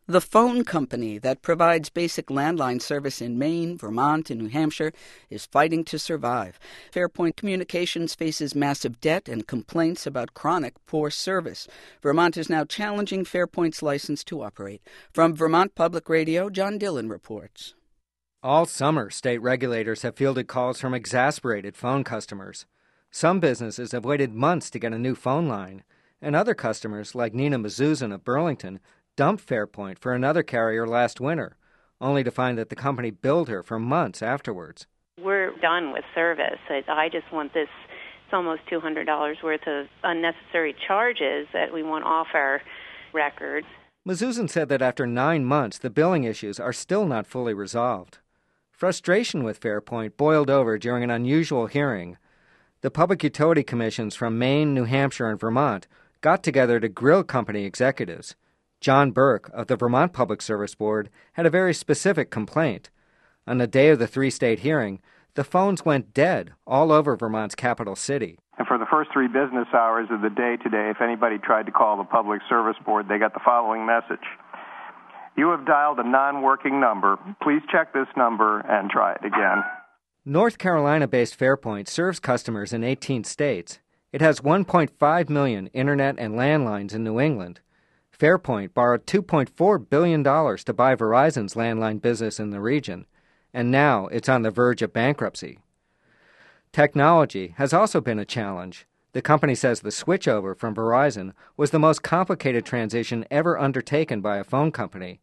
The phone company that provides basic landline service in Maine, Vermont, and New Hampshire is fighting to survive. Fairpoint Communications faces massive debt and complaints about chronic poor service. Vermont is now challenging Fairpoint's license to operate. From Vermont Public Radio, John Dillon reports. All summer, state regulators have fielded calls from exasperated phone customers. Some businesses have waited months to get a new phone line, and other customers, like Nina Mazuzin of Burlington, dumped Fairpoint for another carrier last winter, only to find that the company billed her for months afterwards. We're done with service. I just want this. It's almost $200 worth of unnecessary charges that we want off our records. Mazuzin said that after 9 months, the billing issues are still not fully resolved. Frustration with Fairpoint boiled over during an unusual hearing. The Public Utility Commissions from Maine, New Hampshire, and Vermont got together to grill company executives. John Burke of the Vermont Public Service Board had a very specific complaint. On the day of the 3-state hearing, the phones went dead all over Vermont's capital city. And for the first 3 business hours of the day today, if anybody tried to call the Public Service Board, they got the following message. You have dialed a non-working number. Please check this number and try it again. North Carolina-based Fairpoint serves customers in 18 states. It has 1.5 million internet and landlines in New England. Fairpoint borrowed $2.4 billion to buy Verizon's landline business in the region, and now it's on the verge of bankruptcy. Technology has also been a challenge. The company says the switchover from Verizon was the most complicated transition ever undertaken by a phone company.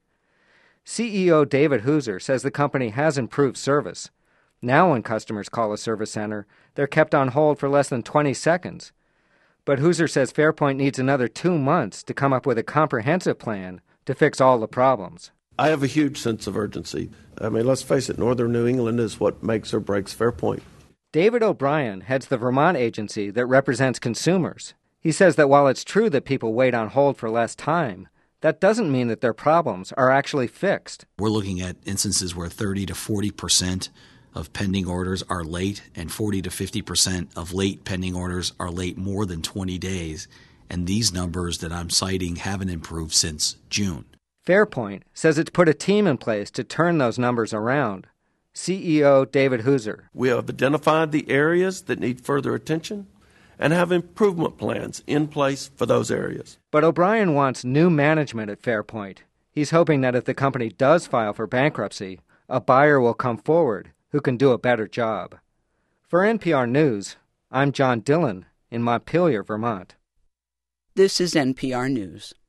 CEO David Hooser says the company has improved service. Now when customers call a service center, they're kept on hold for less than 20 seconds. But Hooser says Fairpoint needs another 2 months to come up with a comprehensive plan to fix all the problems. I have a huge sense of urgency. I mean, let's face it, Northern New England is what makes or breaks Fairpoint. David O'Brien heads the Vermont agency that represents consumers. He says that while it's true that people wait on hold for less time, that doesn't mean that their problems are actually fixed. We're looking at instances where 30 to 40% of pending orders are late, and 40 to 50% of late pending orders are late more than 20 days. And these numbers that I'm citing haven't improved since June. Fairpoint says it's put a team in place to turn those numbers around. CEO David Hooser. We have identified the areas that need further attention and have improvement plans in place for those areas. But O'Brien wants new management at Fairpoint. He's hoping that if the company does file for bankruptcy, a buyer will come forward who can do a better job. For NPR News, I'm John Dillon in Montpelier, Vermont. This is NPR News.